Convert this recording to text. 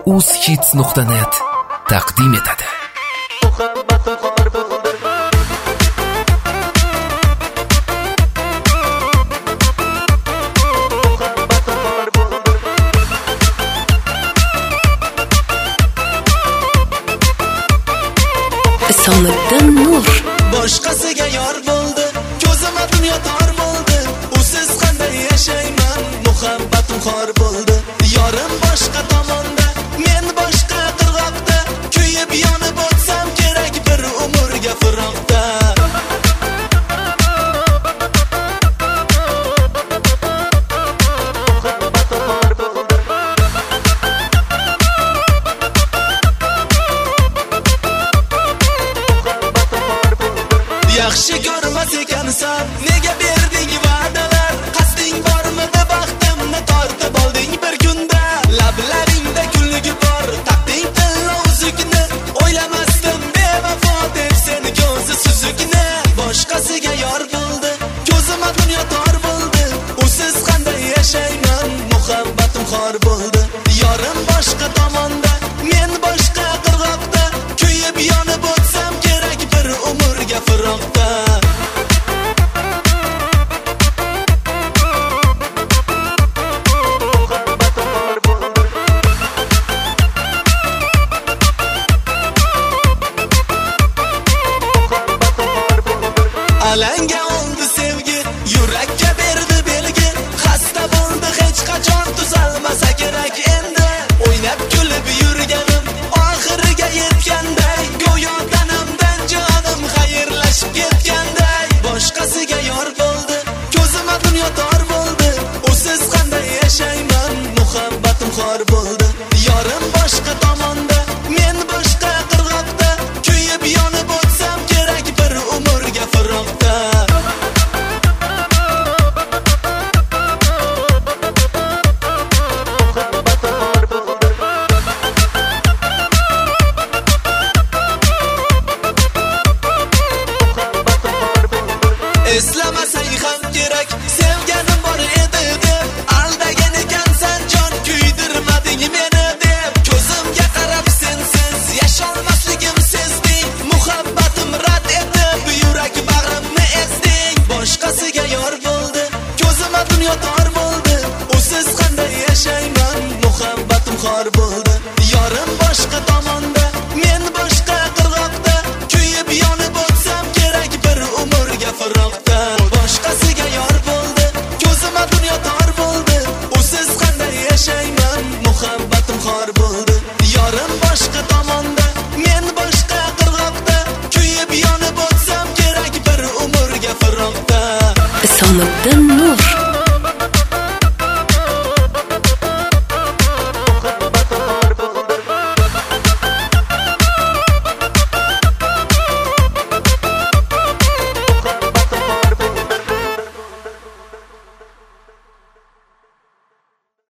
uzhits.net taqdim etadi. So'niddin Nur boshqasiga yor bo'ldi, ko'zim dunyo tor bo'ldi. Usiz qanday yashayman, muhabbatim xor bo'ldi. Yorim boshqa tomonda, men boshqa qirg'oqda, kuyib yonib o'tsam kerak bir umrga firoqda. Yaxshi ko'rmas ekansan, nega berding va'dalar? Qasding bormidi baxtimni tortib olding bir kunda. Lablaringda kulgi bor, taqding tilla uzukni. O'ylamasdim bevafo deb seni ko'zi suzukni. Boshqasiga yor bo'ldi, ko'zima dunyo tor bo'ldi. Usiz qanday yashayman, muhabbatim xor bo'ldi. Yorim boshqa tomonda, men boshqa qirg'oqda, kuyib yonib o'tsam kerak bir umrga firoqda. Alanga oldi sevgi, yurakka berdi belgi. Xasta bo'ldi hech qachon tuzalmasa kerak endi. O'ynab kulib yurganim oxiriga yetganday, go'yo tanamdan jonim xayrlashib ketganday. Boshqasiga yor bo'ldi, ko'zima dunyo tor bo'ldi. Usiz qanday yashayman, muhabbatim xor bo'ldi. Yorim boshqa